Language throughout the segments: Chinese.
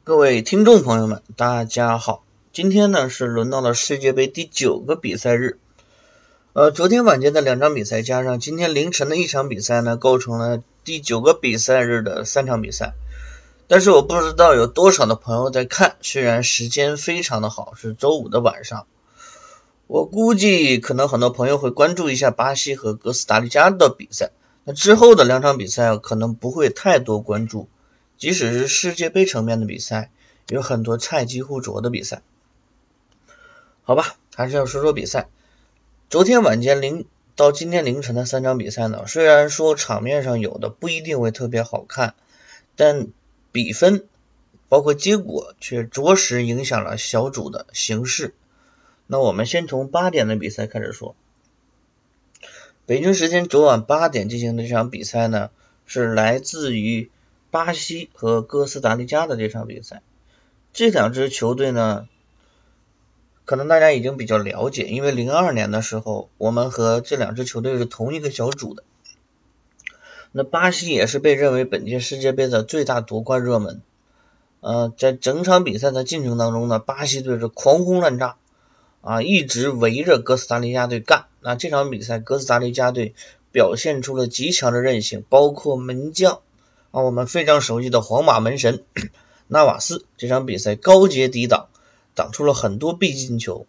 各位听众朋友们，大家好。今天呢是轮到了世界杯第9个比赛日。昨天晚间的2场比赛加上今天凌晨的1场比赛呢，构成了第9个比赛日的3场比赛。但是我不知道有多少的朋友在看，虽然时间非常的好，是周五的晚上。我估计可能很多朋友会关注一下巴西和哥斯达黎加的比赛，那之后的2场比赛可能不会太多关注。即使是世界杯层面的比赛，有很多菜鸡互啄的比赛。好吧，还是要说说比赛。昨天晚间到今天凌晨的3场比赛呢，虽然说场面上有的不一定会特别好看，但比分包括结果却着实影响了小组的形势。那我们先从8点的比赛开始说。北京时间昨晚8点进行的这场比赛呢，是来自于巴西和哥斯达黎加的这场比赛。这2支球队呢，可能大家已经比较了解，因为02年的时候我们和这2支球队是同一个小组的。那巴西也是被认为本届世界杯的最大夺冠热门。在整场比赛的进程当中呢，巴西队是狂轰滥炸一直围着哥斯达黎加队干。那这场比赛哥斯达黎加队表现出了极强的韧性，包括门将我们非常熟悉的皇马门神纳瓦斯，这场比赛高阶抵挡，挡出了很多必进球。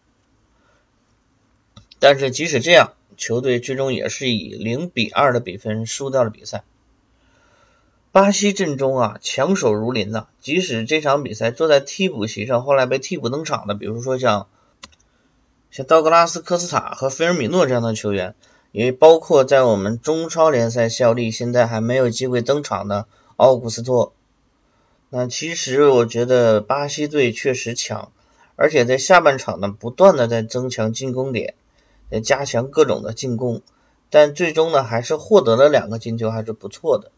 但是即使这样，球队最终也是以0-2的比分输掉了比赛。巴西阵中强手如林即使这场比赛坐在替补席上，后来被替补登场的，比如说像道格拉斯科斯塔和菲尔米诺这样的球员，也包括在我们中超联赛效力现在还没有机会登场的奥古斯托。那其实我觉得巴西队确实强，而且在下半场呢不断的在增强进攻点，在加强各种的进攻，但最终呢还是获得了2个进球，还是不错的。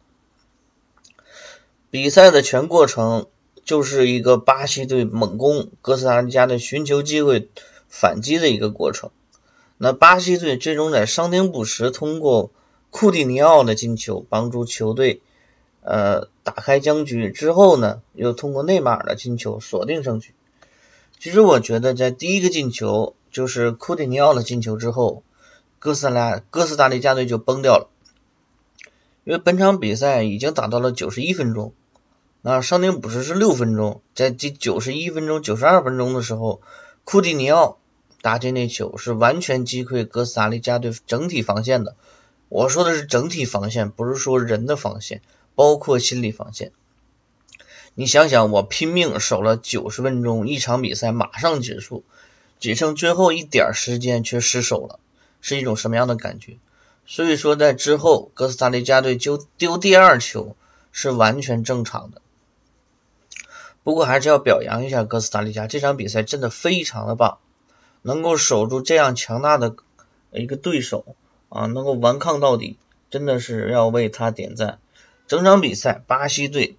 比赛的全过程就是一个巴西队猛攻哥斯达黎加的寻求机会反击的一个过程。那巴西队最终在伤停补时通过库蒂尼奥的进球帮助球队打开僵局，之后呢又通过内马尔的进球锁定胜局。其实我觉得在第一个进球就是库蒂尼奥的进球之后，哥斯达黎加队就崩掉了。因为本场比赛已经打到了91分钟，那伤停补时是6分钟，在第91分钟92分钟的时候，库蒂尼奥打进那球是完全击溃哥斯达黎加队整体防线的。我说的是整体防线，不是说人的防线，包括心理防线。你想想，我拼命守了90分钟，一场比赛马上结束，只剩最后一点时间却失手了，是一种什么样的感觉？所以说在之后哥斯达黎加队就丢第2球是完全正常的。不过还是要表扬一下哥斯达黎加，这场比赛真的非常的棒，能够守住这样强大的一个对手能够顽抗到底，真的是要为他点赞。整场比赛巴西队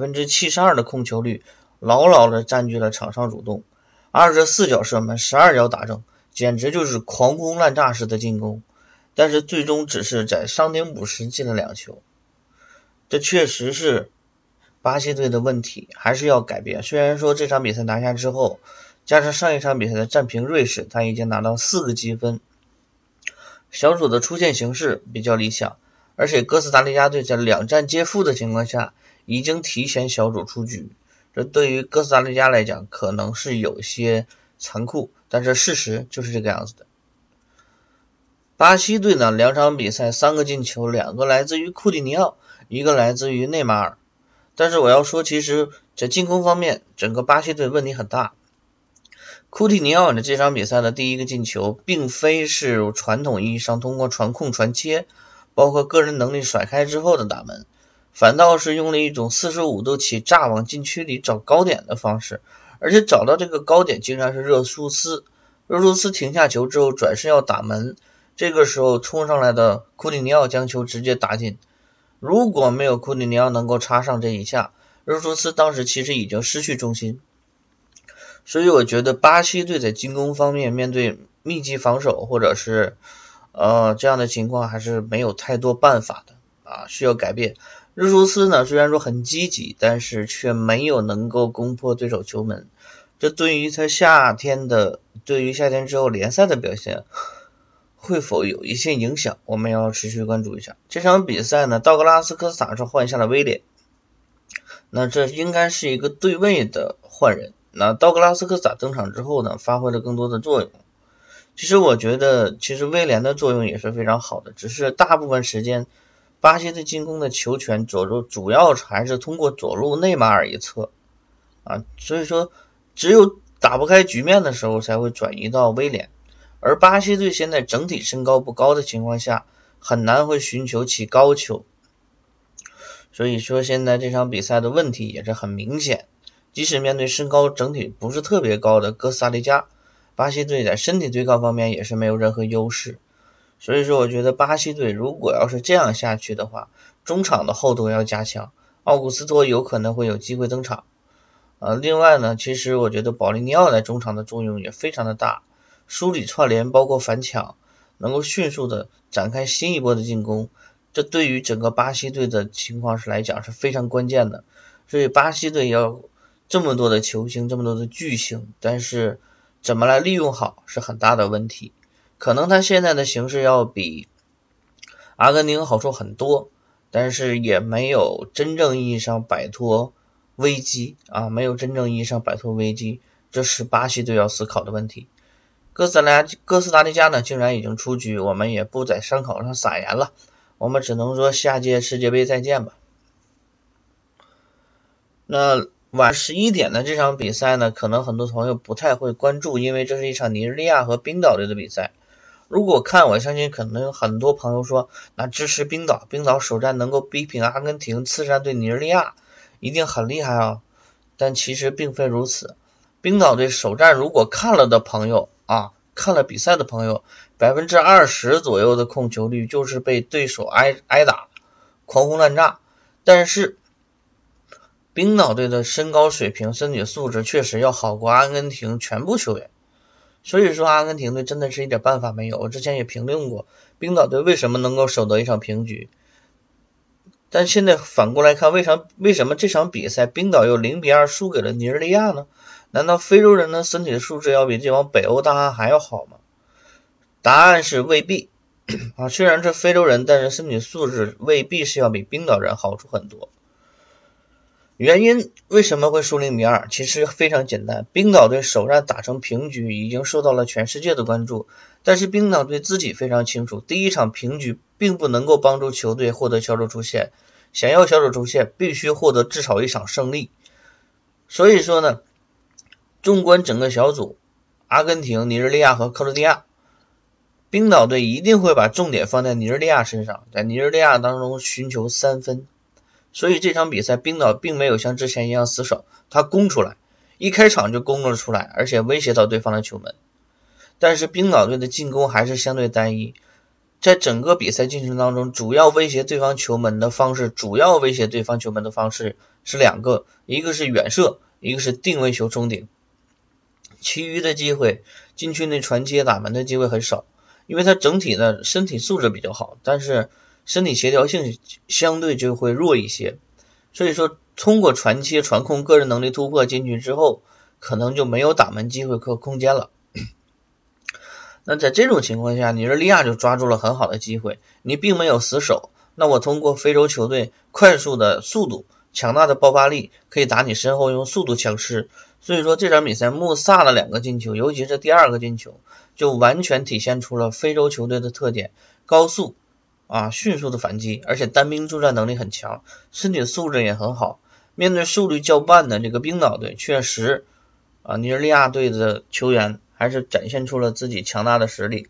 72%的控球率，牢牢的占据了场上主动，24脚射门，12脚打正，简直就是狂轰滥炸式的进攻。但是最终只是在伤停补时进了2球，这确实是巴西队的问题，还是要改变。虽然说这场比赛拿下之后，加上上一场比赛的战平瑞士，他已经拿到4个积分，小组的出线形势比较理想，而且哥斯达黎加队在2战皆负的情况下已经提前小组出局，这对于哥斯达黎加来讲可能是有些残酷，但是事实就是这个样子的。巴西队呢2场比赛3个进球，2个来自于库蒂尼奥，1个来自于内马尔。但是我要说，其实在进攻方面整个巴西队问题很大。库蒂尼奥的这场比赛的第1个进球并非是传统意义上通过传控传切包括个人能力甩开之后的打门，反倒是用了一种45度起炸往禁区里找高点的方式，而且找到这个高点竟然是热苏斯停下球之后转身要打门，这个时候冲上来的库蒂尼奥将球直接打进。如果没有库蒂尼奥能够插上这一下，热苏斯当时其实已经失去重心。所以我觉得巴西队在进攻方面面对密集防守或者是这样的情况还是没有太多办法的需要改变。 日出斯呢虽然说很积极，但是却没有能够攻破对手球门，这对于夏天之后联赛的表现会否有一些影响，我们要持续关注一下。这场比赛呢，道格拉斯科斯塔是换下了威廉，那这应该是一个对位的换人。那道格拉斯科斯塔登场之后呢，发挥了更多的作用。其实我觉得威廉的作用也是非常好的，只是大部分时间巴西队进攻的球权主要还是通过左路内马尔一侧所以说只有打不开局面的时候才会转移到威廉，而巴西队现在整体身高不高的情况下，很难会寻求起高球，所以说现在这场比赛的问题也是很明显，即使面对身高整体不是特别高的哥斯达黎加，巴西队在身体对抗方面也是没有任何优势。所以说我觉得巴西队如果要是这样下去的话，中场的厚度要加强，奥古斯托有可能会有机会登场。另外呢，其实我觉得保利尼奥在中场的作用也非常的大，梳理串联包括反抢，能够迅速的展开新一波的进攻，这对于整个巴西队的情况来讲是非常关键的。所以巴西队要这么多的球星，这么多的巨星，但是怎么来利用好是很大的问题。可能他现在的形势要比阿根廷好处很多，但是也没有真正意义上摆脱危机没有真正意义上摆脱危机，这是巴西队要思考的问题。哥斯达黎加呢竟然已经出局，我们也不在伤口上撒盐了，我们只能说下届世界杯再见吧。那晚11点的这场比赛呢，可能很多朋友不太会关注，因为这是一场尼日利亚和冰岛队的比赛。如果看，我相信可能有很多朋友说，那支持冰岛首战能够逼平阿根廷，次战对尼日利亚一定很厉害但其实并非如此。冰岛队首战如果看了的朋友看了比赛的朋友，20%左右的控球率就是被对手挨打狂轰滥炸，但是冰岛队的身高水平身体素质确实要好过阿根廷全部球员，所以说阿根廷队真的是一点办法没有。我之前也评论过冰岛队为什么能够守得一场平局，但现在反过来看，为什么这场比赛冰岛又0-2输给了尼日利亚呢？难道非洲人的身体素质要比这帮北欧大汉还要好吗？答案是未必虽然是非洲人，但是身体素质未必是要比冰岛人好出很多。原因为什么会输0-2？其实非常简单，冰岛队首战打成平局已经受到了全世界的关注，但是冰岛队自己非常清楚，第一场平局并不能够帮助球队获得小组出线，想要小组出线必须获得至少一场胜利。所以说呢，纵观整个小组，阿根廷、尼日利亚和克罗地亚，冰岛队一定会把重点放在尼日利亚身上，在尼日利亚当中寻求3分。所以这场比赛冰岛并没有像之前一样死守，他攻出来，一开场就攻了出来，而且威胁到对方的球门。但是冰岛队的进攻还是相对单一，在整个比赛进程当中，主要威胁对方球门的方式是2个，一个是远射，一个是定位球冲顶。其余的机会，禁区内传接打门的机会很少，因为他整体的身体素质比较好，但是身体协调性相对就会弱一些，所以说通过传切、传控、个人能力突破进去之后，可能就没有打门机会和空间了。那在这种情况下，尼日利亚就抓住了很好的机会，你并没有死守，那我通过非洲球队快速的速度、强大的爆发力，可以打你身后用速度强势。所以说这场比赛穆萨的2个进球，尤其是第2个进球，就完全体现出了非洲球队的特点，高速迅速的反击，而且单兵作战能力很强，身体素质也很好。面对速率较慢的这个冰岛队，确实尼日利亚队的球员还是展现出了自己强大的实力。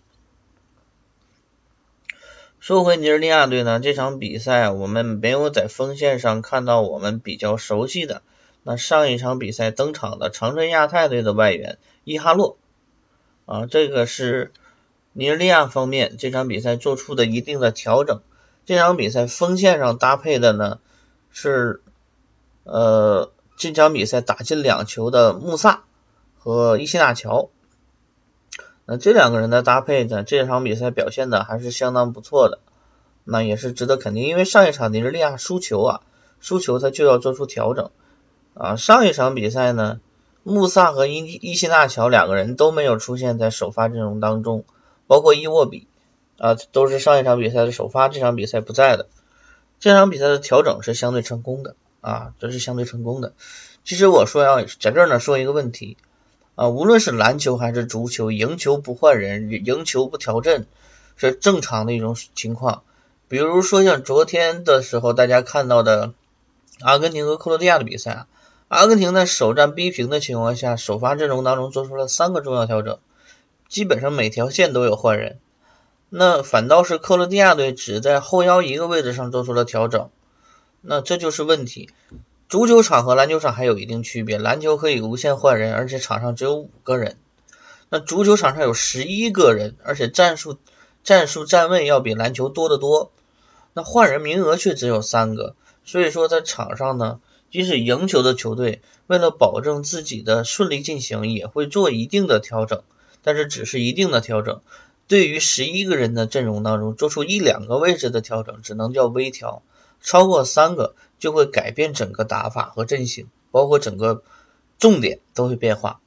说回尼日利亚队呢，这场比赛我们没有在锋线上看到我们比较熟悉的那上一场比赛登场的长春亚泰队的外援伊哈洛这个是尼日利亚方面这场比赛做出的一定的调整。这场比赛锋线上搭配的呢是这场比赛打进2球的穆萨和伊西纳乔，那这2个人的搭配呢，这场比赛表现的还是相当不错的那也是值得肯定，因为上一场尼日利亚输球他就要做出调整上一场比赛呢，穆萨和伊西纳乔两个人都没有出现在首发阵容当中，包括伊沃比都是上一场比赛的首发，这场比赛不在的。这场比赛的调整是相对成功的这是相对成功的。其实我说要在这儿呢说一个问题无论是篮球还是足球，赢球不换人，赢球不调阵是正常的一种情况。比如说像昨天的时候大家看到的阿根廷和克罗地亚的比赛阿根廷在首战逼平的情况下，首发阵容当中做出了3个重要调整，基本上每条线都有换人。那反倒是克罗地亚队只在后腰一个位置上做出了调整，那这就是问题。足球场和篮球场还有一定区别，篮球可以无限换人，而且场上只有5个人。那足球场上有11个人，而且战术站位要比篮球多得多。那换人名额却只有3个，所以说在场上呢，即使赢球的球队为了保证自己的顺利进行，也会做一定的调整，但是只是一定的调整。对于11个人的阵容当中做出1-2个位置的调整只能叫微调，超过3个就会改变整个打法和阵型，包括整个重点都会变化。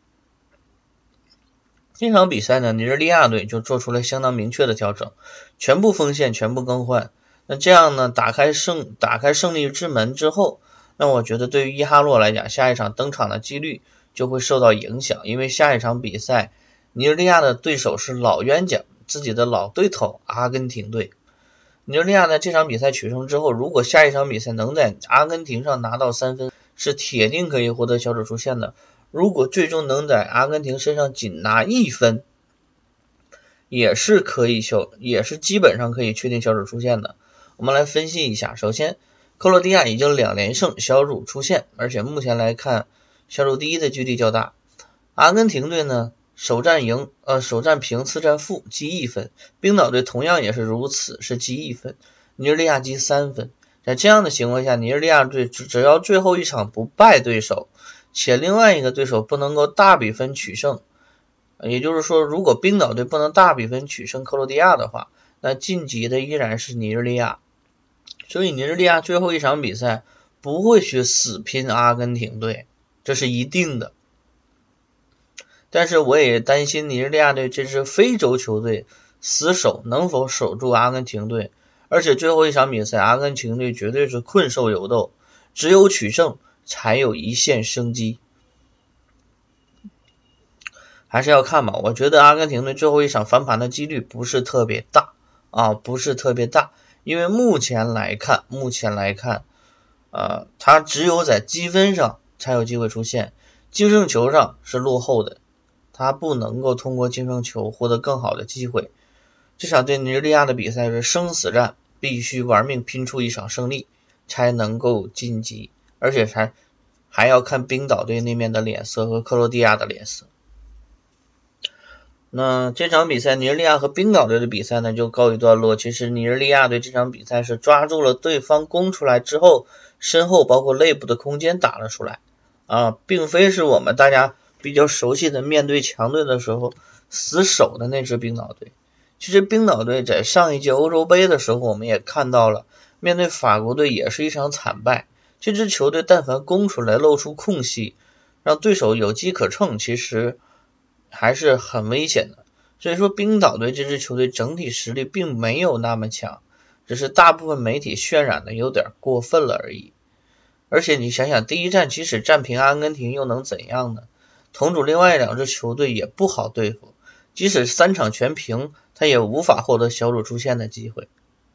这场比赛呢，尼日利亚队就做出了相当明确的调整，全部锋线全部更换。那这样呢，打开胜利之门之后，那我觉得对于伊哈洛来讲，下一场登场的几率就会受到影响，因为下一场比赛尼日利亚的对手是老冤家，自己的老对头阿根廷队。尼日利亚在这场比赛取胜之后，如果下一场比赛能在阿根廷上拿到3分，是铁定可以获得小组出线的。如果最终能在阿根廷身上仅拿1分，也是基本上可以确定小组出线的。我们来分析一下，首先克罗地亚已经2连胜小组出线，而且目前来看小组第一的距离较大。阿根廷队呢首战平次战负积1分，冰岛队同样也是如此，是积1分，尼日利亚积3分。在这样的情况下，尼日利亚队只要最后一场不败对手，且另外一个对手不能够大比分取胜，也就是说如果冰岛队不能大比分取胜克罗地亚的话，那晋级的依然是尼日利亚。所以尼日利亚最后一场比赛不会去死拼阿根廷队，这是一定的。但是我也担心尼日利亚队这支非洲球队死守能否守住阿根廷队，而且最后一场比赛阿根廷队绝对是困兽犹斗，只有取胜才有一线生机。还是要看吧，我觉得阿根廷队最后一场翻盘的几率不是特别大因为目前来看他只有在积分上才有机会出现，净胜球上是落后的，他不能够通过净胜球获得更好的机会。这场对尼日利亚的比赛是生死战，必须玩命拼出一场胜利才能够晋级，而且还要看冰岛队那面的脸色和克罗地亚的脸色。那这场比赛尼日利亚和冰岛队的比赛呢就告一段落。其实尼日利亚队这场比赛是抓住了对方攻出来之后身后包括内部的空间打了出来并非是我们大家比较熟悉的面对强队的时候死守的那支冰岛队。其实冰岛队在上一届欧洲杯的时候我们也看到了，面对法国队也是一场惨败。这支球队但凡攻出来露出空隙，让对手有机可乘，其实还是很危险的。所以说冰岛队这支球队整体实力并没有那么强，只是大部分媒体渲染的有点过分了而已。而且你想想，第一战即使战平阿根廷又能怎样呢？同组另外2支球队也不好对付，即使3场全平，他也无法获得小组出线的机会。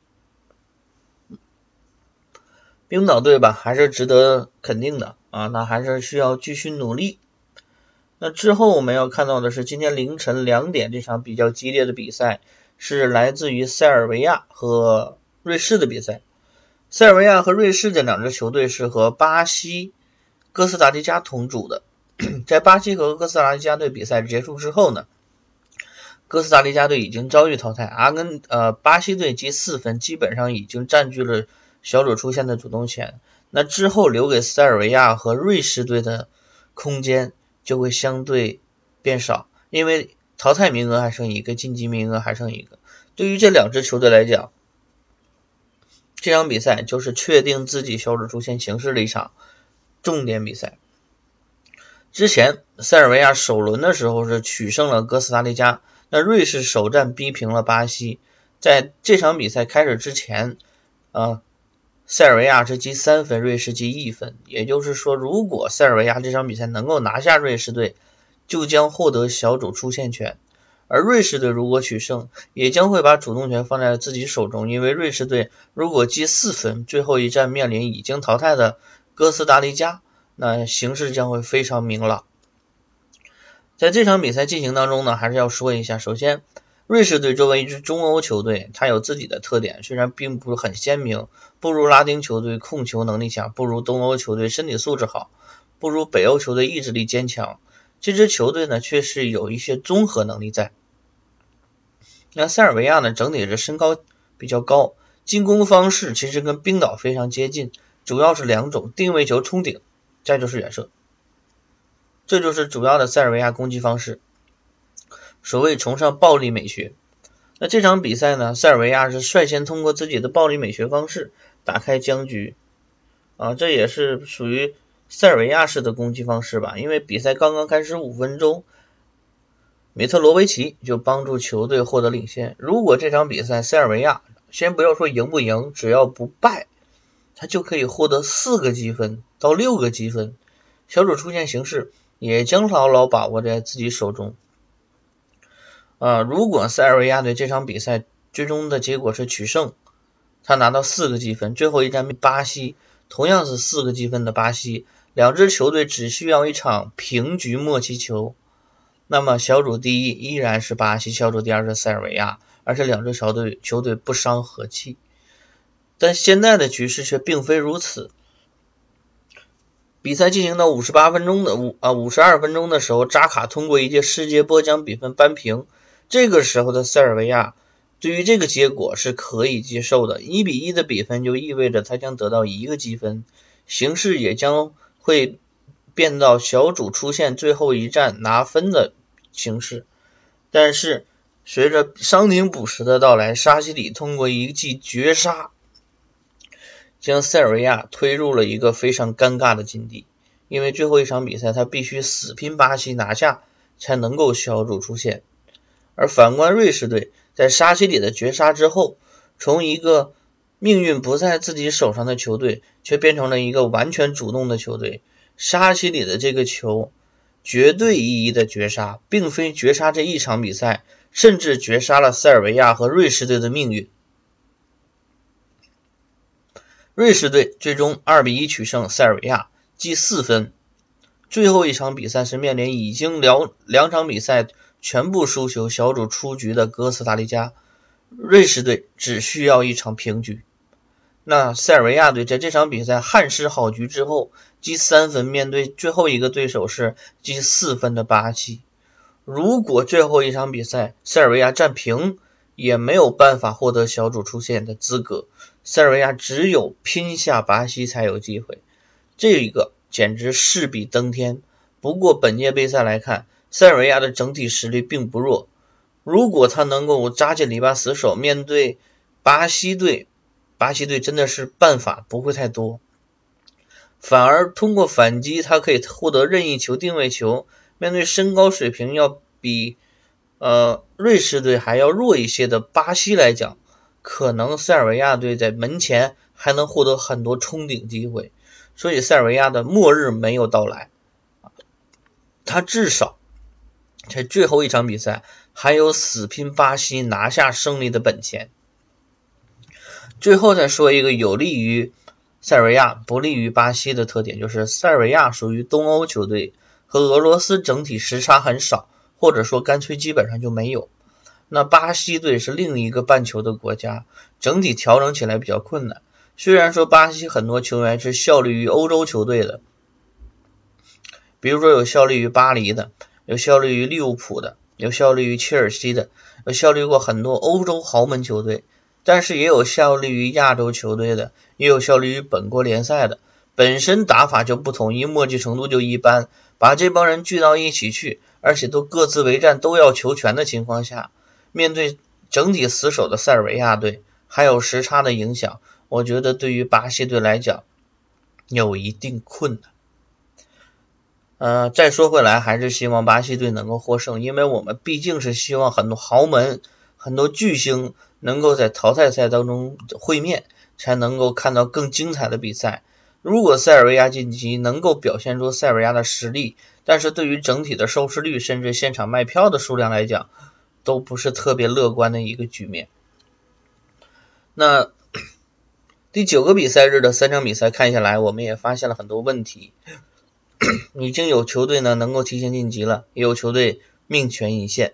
冰岛队吧还是值得肯定的那还是需要继续努力。那之后我们要看到的是今天凌晨2点这场比较激烈的比赛，是来自于塞尔维亚和瑞士的比赛。塞尔维亚和瑞士这2支球队是和巴西、哥斯达黎加同组的。在巴西和哥斯达黎加队比赛结束之后呢，哥斯达黎加队已经遭遇淘汰，巴西队积4分，基本上已经占据了小组出线的主动权。那之后留给塞尔维亚和瑞士队的空间就会相对变少，因为淘汰名额还剩1个，晋级名额还剩1个。对于这2支球队来讲， 这场比赛就是确定自己小组出线形势的一场重点比赛。之前塞尔维亚首轮的时候是取胜了哥斯达黎加，那瑞士首战逼平了巴西。在这场比赛开始之前塞尔维亚是积3分，瑞士积1分，也就是说如果塞尔维亚这场比赛能够拿下瑞士队，就将获得小组出线权，而瑞士队如果取胜，也将会把主动权放在自己手中，因为瑞士队如果积4分，最后一战面临已经淘汰的哥斯达黎加，那形势将会非常明朗。在这场比赛进行当中呢，还是要说一下，首先瑞士队作为一支中欧球队，它有自己的特点，虽然并不很鲜明，不如拉丁球队控球能力强，不如东欧球队身体素质好，不如北欧球队意志力坚强，这支球队呢却是有一些综合能力在。那塞尔维亚呢整体是身高比较高，进攻方式其实跟冰岛非常接近，主要是2种，定位球冲顶，再就是远射，这就是主要的塞尔维亚攻击方式，所谓崇尚暴力美学。那这场比赛呢，塞尔维亚是率先通过自己的暴力美学方式打开僵局这也是属于塞尔维亚式的攻击方式吧，因为比赛刚刚开始5分钟，米特罗维奇就帮助球队获得领先。如果这场比赛塞尔维亚先不要说赢不赢，只要不败，他就可以获得4个积分到6个积分，小组出线形势也将牢牢把握在自己手中。如果塞尔维亚队这场比赛最终的结果是取胜，他拿到4个积分，最后一战巴西同样是4个积分的巴西，两支球队只需要一场平局默契球，那么小组第一依然是巴西，小组第二是塞尔维亚，而且两支球队不伤和气。但现在的局势却并非如此。比赛进行到52分钟的时候，扎卡通过一记世界波将比分扳平。这个时候的塞尔维亚对于这个结果是可以接受的，1-1的比分就意味着他将得到1个积分，形势也将会变到小组出线最后一战拿分的形势。但是随着伤停补时的到来，沙西里通过一记绝杀将塞尔维亚推入了一个非常尴尬的境地，因为最后一场比赛他必须死拼巴西拿下才能够小组出线。而反观瑞士队，在沙西里的绝杀之后，从一个命运不在自己手上的球队却变成了一个完全主动的球队。沙西里的这个球绝对意义的绝杀，并非绝杀这一场比赛，甚至绝杀了塞尔维亚和瑞士队的命运。瑞士队最终2-1取胜塞尔维亚，积4分。最后一场比赛是面临已经两场比赛全部输球小组出局的哥斯达黎加，瑞士队只需要一场平局。那塞尔维亚队在这场比赛憾失好局之后，积3分，面对最后一个对手是积4分的巴西。如果最后一场比赛塞尔维亚战平，也没有办法获得小组出线的资格，塞尔维亚只有拼下巴西才有机会，这个简直势比登天。不过本届杯赛来看，塞尔维亚的整体实力并不弱，如果他能够扎进篱笆死守，面对巴西队真的是办法不会太多，反而通过反击他可以获得任意球、定位球。面对身高水平要比瑞士队还要弱一些的巴西来讲，可能塞尔维亚队在门前还能获得很多冲顶机会，所以塞尔维亚的末日没有到来，他至少在最后一场比赛还有死拼巴西拿下胜利的本钱。最后再说一个有利于塞尔维亚不利于巴西的特点，就是塞尔维亚属于东欧球队，和俄罗斯整体时差很少，或者说干脆基本上就没有。那巴西队是另一个半球的国家，整体调整起来比较困难。虽然说巴西很多球员是效力于欧洲球队的，比如说有效力于巴黎的，有效力于利物浦的，有效力于切尔西的，有效力过很多欧洲豪门球队，但是也有效力于亚洲球队的，也有效力于本国联赛的，本身打法就不统一，默契程度就一般，把这帮人聚到一起去，而且都各自为战，都要求全的情况下，面对整体死守的塞尔维亚队，还有时差的影响， 我觉得对于巴西队来讲有一定困难。再说回来，还是希望巴西队能够获胜，因为我们毕竟是希望很多豪门、很多巨星能够在淘汰赛当中会面，才能够看到更精彩的比赛。如果塞尔维亚晋级能够表现出塞尔维亚的实力，但是对于整体的收视率甚至现场卖票的数量来讲，都不是特别乐观的一个局面。那第9个比赛日的3场比赛看下来，我们也发现了很多问题。已经有球队呢能够提前晋级了，也有球队命悬一线。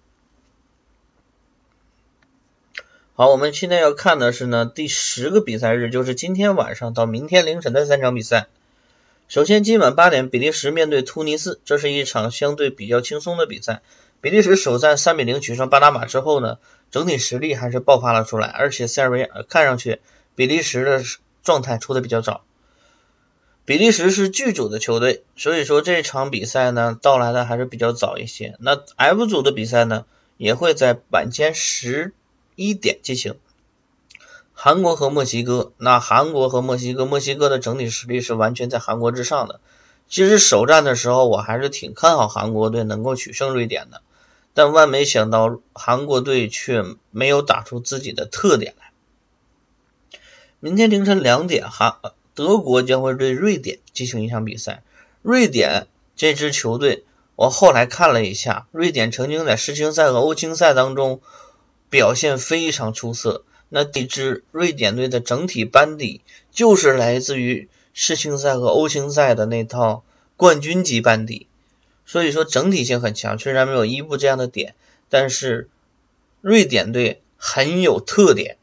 好，我们现在要看的是呢第10个比赛日，就是今天晚上到明天凌晨的3场比赛。首先今晚8点，比利时面对突尼斯，这是一场相对比较轻松的比赛。比利时首战3-0取胜巴拿马之后呢，整体实力还是爆发了出来，而且塞尔维亚看上去比利时的状态出的比较早。比利时是剧组的球队，所以说这场比赛呢到来的还是比较早一些。那 F 组的比赛呢也会在晚间11点进行。韩国和墨西哥，那韩国和墨西哥的整体实力是完全在韩国之上的。其实首战的时候我还是挺看好韩国队能够取胜瑞典的，但万没想到韩国队却没有打出自己的特点来。明天凌晨2点，德国将会对瑞典进行一场比赛。瑞典这支球队我后来看了一下，瑞典曾经在世青赛和欧青赛当中表现非常出色，那这支瑞典队的整体班底就是来自于世青赛和欧青赛的那套冠军级班底，所以说整体性很强。虽然没有伊布这样的点，但是瑞典队很有特点。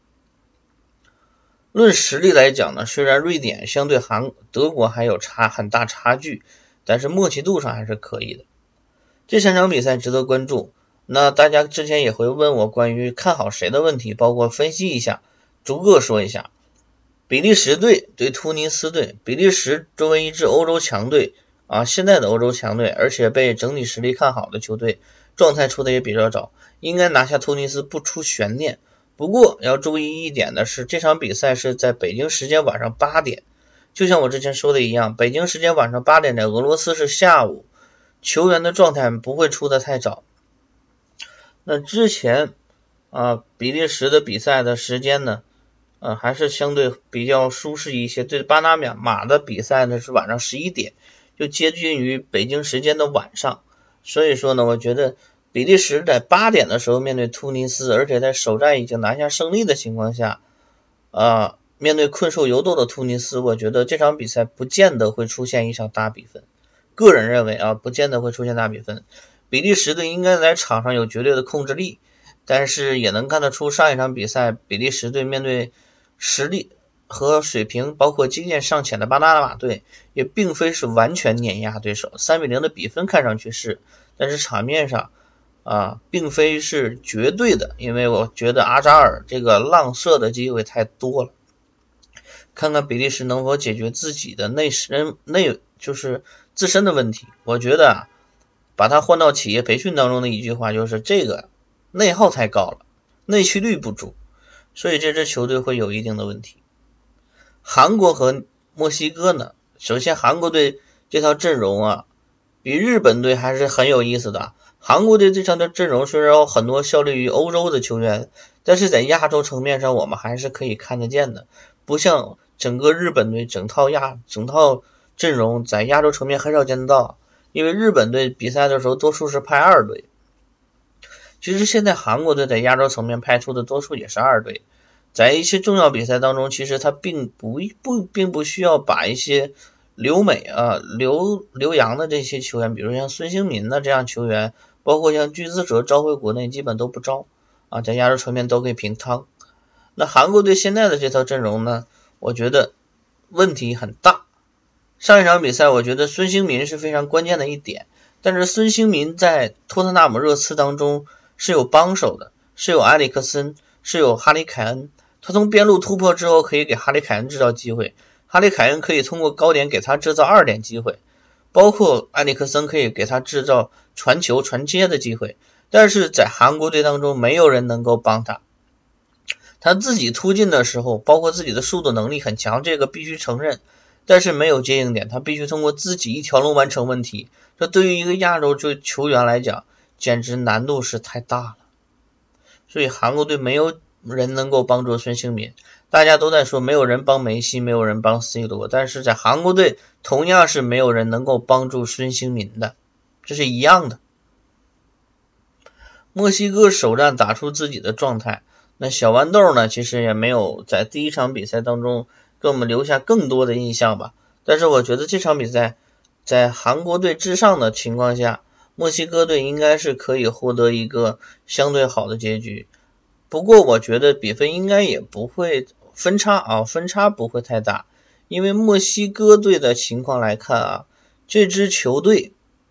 论实力来讲呢，虽然瑞典相对德国还有很大差距，但是默契度上还是可以的。这3场比赛值得关注。那大家之前也会问我关于看好谁的问题，包括分析一下，逐个说一下。比利时队对突尼斯队，比利时作为一支欧洲强队现在的欧洲强队，而且被整体实力看好的球队，状态出的也比较早，应该拿下突尼斯不出悬念。不过要注意一点的是，这场比赛是在北京时间晚上8点，就像我之前说的一样，北京时间晚上8点，在俄罗斯是下午，球员的状态不会出得太早。那之前比利时的比赛的时间呢还是相对比较舒适一些，对巴拿马的比赛呢是晚上11点，就接近于北京时间的晚上。所以说呢，我觉得比利时在8点的时候面对突尼斯，而且在首战已经拿下胜利的情况下面对困兽犹斗的突尼斯，我觉得这场比赛不见得会出现一场大比分。个人认为不见得会出现大比分。比利时队应该在场上有绝对的控制力，但是也能看得出上一场比赛比利时队面对实力和水平包括经验尚浅的巴拿马队也并非是完全碾压对手。3-0的比分看上去是，但是场面上并非是绝对的，因为我觉得阿扎尔这个浪射的机会太多了。看看比利时能否解决自己的就是自身的问题。我觉得把他换到企业培训当中的一句话就是这个内耗太高了，内驱力不足，所以这支球队会有一定的问题。韩国和墨西哥呢，首先韩国队这套阵容比日本队还是很有意思的。韩国队这套的阵容虽然有很多效力于欧洲的球员，但是在亚洲层面上我们还是可以看得见的，不像整个日本队整套阵容在亚洲层面很少见得到，因为日本队比赛的时候多数是派二队。其实现在韩国队在亚洲层面派出的多数也是二队，在一些重要比赛当中，其实他并不需要把一些留洋的这些球员，比如像孙兴民这样球员，包括像具资哲召回国内基本都不招在亚洲层面都可以平汤。那韩国队现在的这套阵容呢，我觉得问题很大。上一场比赛我觉得孙兴民是非常关键的一点，但是孙兴民在托特纳姆热刺当中是有帮手的，是有埃里克森，是有哈里凯恩，他从边路突破之后可以给哈里凯恩制造机会，哈里凯恩可以通过高点给他制造2点机会，包括埃里克森可以给他制造传球传接的机会，但是在韩国队当中没有人能够帮他他自己突进的时候，包括自己的速度能力很强，这个必须承认，但是没有接应点，他必须通过自己一条龙完成问题，这对于一个亚洲球员来讲简直难度是太大了。所以韩国队没有人能够帮助孙兴民，大家都在说没有人帮梅西，没有人帮 C 罗，但是在韩国队同样是没有人能够帮助孙兴民的，这是一样的。墨西哥首战打出自己的状态，那小豌豆呢其实也没有在第一场比赛当中给我们留下更多的印象吧，但是我觉得这场比赛在韩国队之上的情况下，墨西哥队应该是可以获得一个相对好的结局。不过我觉得比分应该也不会分差不会太大，因为墨西哥队的情况来看这支球队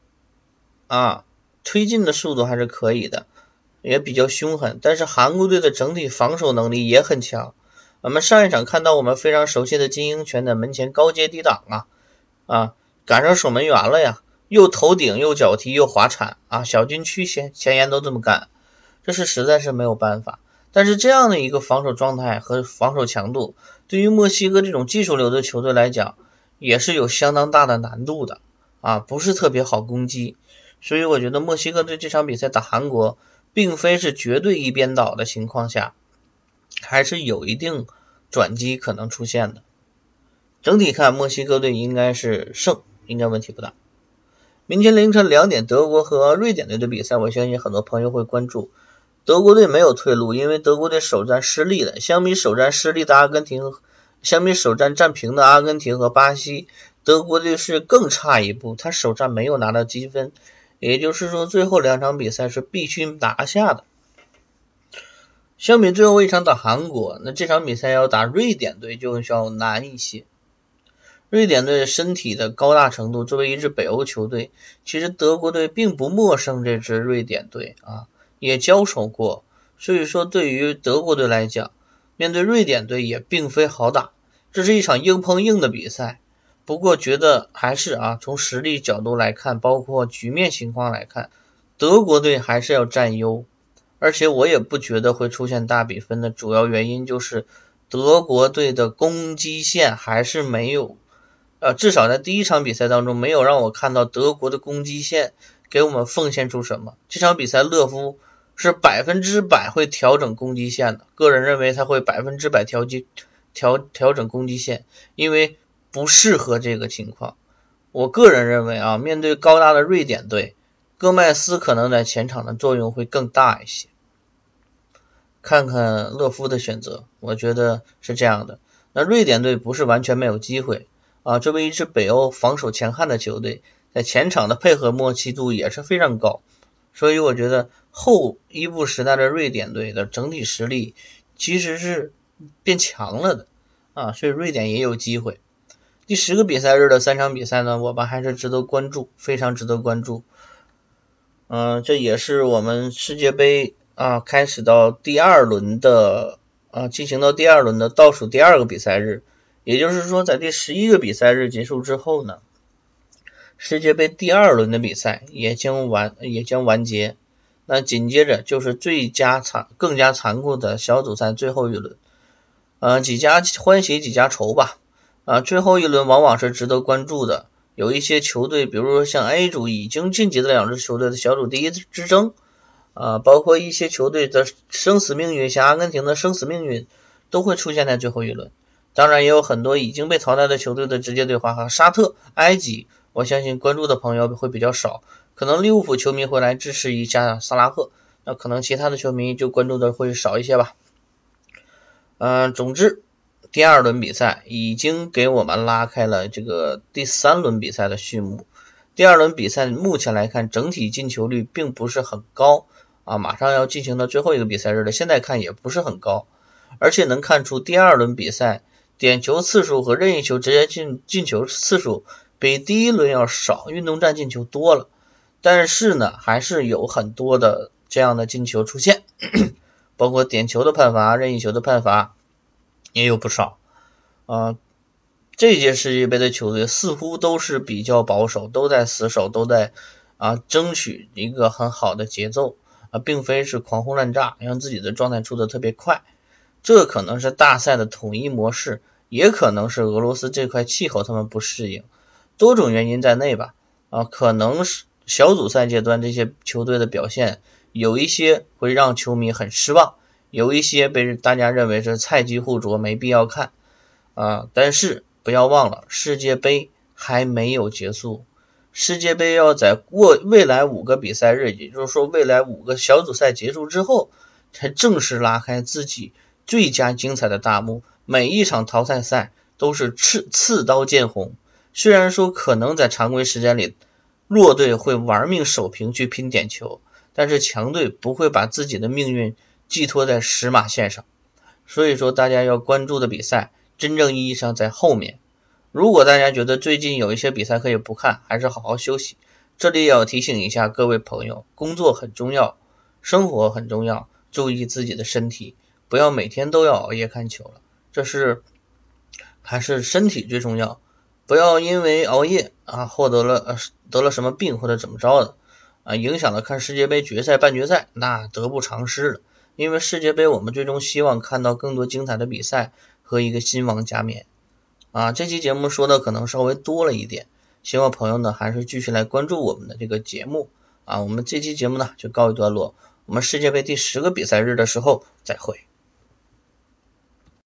推进的速度还是可以的，也比较凶狠，但是韩国队的整体防守能力也很强。我们上一场看到我们非常熟悉的金英权的门前高接低挡赶上守门员了呀，又头顶又脚踢又滑铲小禁区前沿都这么干，这是实在是没有办法。但是这样的一个防守状态和防守强度，对于墨西哥这种技术流的球队来讲也是有相当大的难度的不是特别好攻击。所以我觉得墨西哥队这场比赛打韩国并非是绝对一边倒的情况下，还是有一定转机可能出现的。整体看墨西哥队应该是胜，应该问题不大。明天凌晨2点德国和瑞典队的比赛，我相信很多朋友会关注。德国队没有退路，因为德国队首战失利了，相比首战失利的阿根廷，相比首战战平的阿根廷和巴西，德国队是更差一步，他首战没有拿到积分，也就是说最后2场比赛是必须拿下的。相比最后一场打韩国，那这场比赛要打瑞典队就要难一些。瑞典队身体的高大程度，作为一支北欧球队，其实德国队并不陌生这支瑞典队也交手过，所以说对于德国队来讲，面对瑞典队也并非好打，这是一场硬碰硬的比赛。不过觉得还是从实力角度来看，包括局面情况来看，德国队还是要占优，而且我也不觉得会出现大比分的主要原因就是德国队的攻击线还是没有至少在第一场比赛当中没有让我看到德国的攻击线给我们奉献出什么。这场比赛勒夫是100%会调整攻击线的，个人认为他会100%调整攻击线，因为不适合这个情况。我个人认为面对高大的瑞典队，戈麦斯可能在前场的作用会更大一些。看看勒夫的选择，我觉得是这样的。那瑞典队不是完全没有机会作为一支北欧防守强悍的球队，在前场的配合默契度也是非常高，所以我觉得后伊布时代的瑞典队的整体实力其实是变强了的所以瑞典也有机会。第10个比赛日的3场比赛呢，我们还是值得关注，非常值得关注。这也是我们世界杯开始到第2轮的进行到第2轮的倒数第2个比赛日，也就是说在第11个比赛日结束之后呢，世界杯第2轮的比赛也将完结。那紧接着就是更加残酷的小组赛最后一轮，几家欢喜几家愁吧。最后一轮往往是值得关注的，有一些球队，比如说像 A 组已经晋级的2支球队的小组第一之争包括一些球队的生死命运，像阿根廷的生死命运都会出现在最后一轮。当然也有很多已经被淘汰的球队的直接对话，沙特、埃及，我相信关注的朋友会比较少，可能利物浦球迷会来支持一下萨拉赫，那可能其他的球迷就关注的会少一些吧。总之第2轮比赛已经给我们拉开了这个第3轮比赛的序幕。第2轮比赛目前来看整体进球率并不是很高马上要进行到最后一个比赛日了，现在看也不是很高，而且能看出第2轮比赛点球次数和任意球直接进球次数比第1轮要少，运动战进球多了，但是呢还是有很多的这样的进球出现包括点球的判罚、任意球的判罚也有不少这届世界杯的球队似乎都是比较保守，都在死守，都在争取一个很好的节奏并非是狂轰滥炸，让自己的状态出得特别快。 这可能是大赛的统一模式，也可能是俄罗斯这块气候他们不适应，多种原因在内吧。可能是小组赛阶段这些球队的表现有一些会让球迷很失望，有一些被大家认为是菜鸡互啄没必要看但是不要忘了世界杯还没有结束，世界杯要在未来5个比赛日，也就是说未来5个小组赛结束之后才正式拉开自己最佳精彩的大幕，每一场淘汰赛都是刺刀见红。虽然说可能在常规时间里弱队会玩命守平去拼点球，但是强队不会把自己的命运寄托在十码线上，所以说大家要关注的比赛真正意义上在后面。如果大家觉得最近有一些比赛可以不看，还是好好休息。这里也要提醒一下各位朋友，工作很重要，生活很重要，注意自己的身体，不要每天都要熬夜看球了，还是身体最重要，不要因为熬夜得了什么病或者怎么着的影响了看世界杯决赛半决赛，那得不偿失了。因为世界杯我们最终希望看到更多精彩的比赛和一个新王加冕这期节目说的可能稍微多了一点，希望朋友呢还是继续来关注我们的这个节目我们这期节目呢就告一段落，我们世界杯第10个比赛日的时候再会。